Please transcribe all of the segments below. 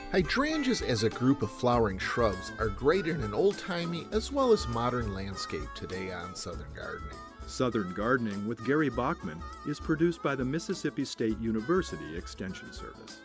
Hydrangeas as a group of flowering shrubs are great in an old-timey as well as modern landscape today on Southern Gardening. Southern Gardening with Gary Bachman is produced by the Mississippi State University Extension Service.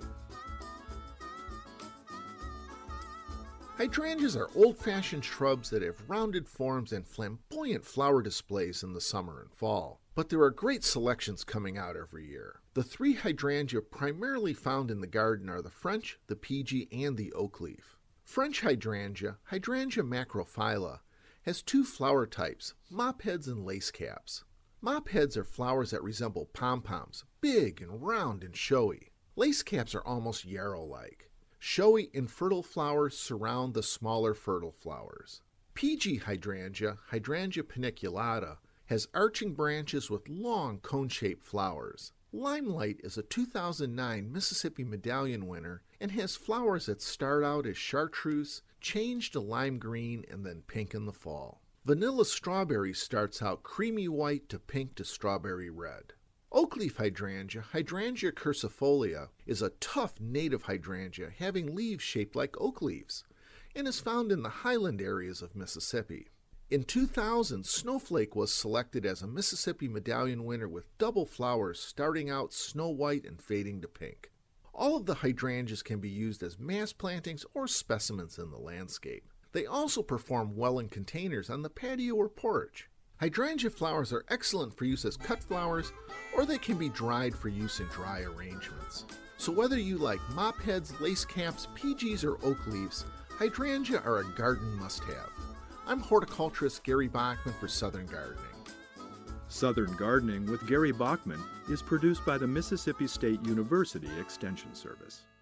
Hydrangeas are old-fashioned shrubs that have rounded forms and flamboyant flower displays in the summer and fall. But there are great selections coming out every year. The three hydrangea primarily found in the garden are the French, the PG, and the oak leaf. French hydrangea, Hydrangea macrophylla, has two flower types, mopheads and lace caps. Mopheads are flowers that resemble pom-poms, big and round and showy. Lace caps are almost yarrow-like. Showy, infertile flowers surround the smaller fertile flowers. PG hydrangea, Hydrangea paniculata, has arching branches with long cone-shaped flowers. Limelight is a 2009 Mississippi Medallion winner and has flowers that start out as chartreuse, change to lime green, and then pink in the fall. Vanilla strawberry starts out creamy white to pink to strawberry red. Oakleaf hydrangea, Hydrangea curcifolia, is a tough native hydrangea having leaves shaped like oak leaves and is found in the highland areas of Mississippi. In 2000, Snowflake was selected as a Mississippi Medallion winner with double flowers starting out snow white and fading to pink. All of the hydrangeas can be used as mass plantings or specimens in the landscape. They also perform well in containers on the patio or porch. Hydrangea flowers are excellent for use as cut flowers, or they can be dried for use in dry arrangements. So whether you like mopheads, lace caps, PGs, or oak leaves, hydrangea are a garden must-have. I'm horticulturist Gary Bachman for Southern Gardening. Southern Gardening with Gary Bachman is produced by the Mississippi State University Extension Service.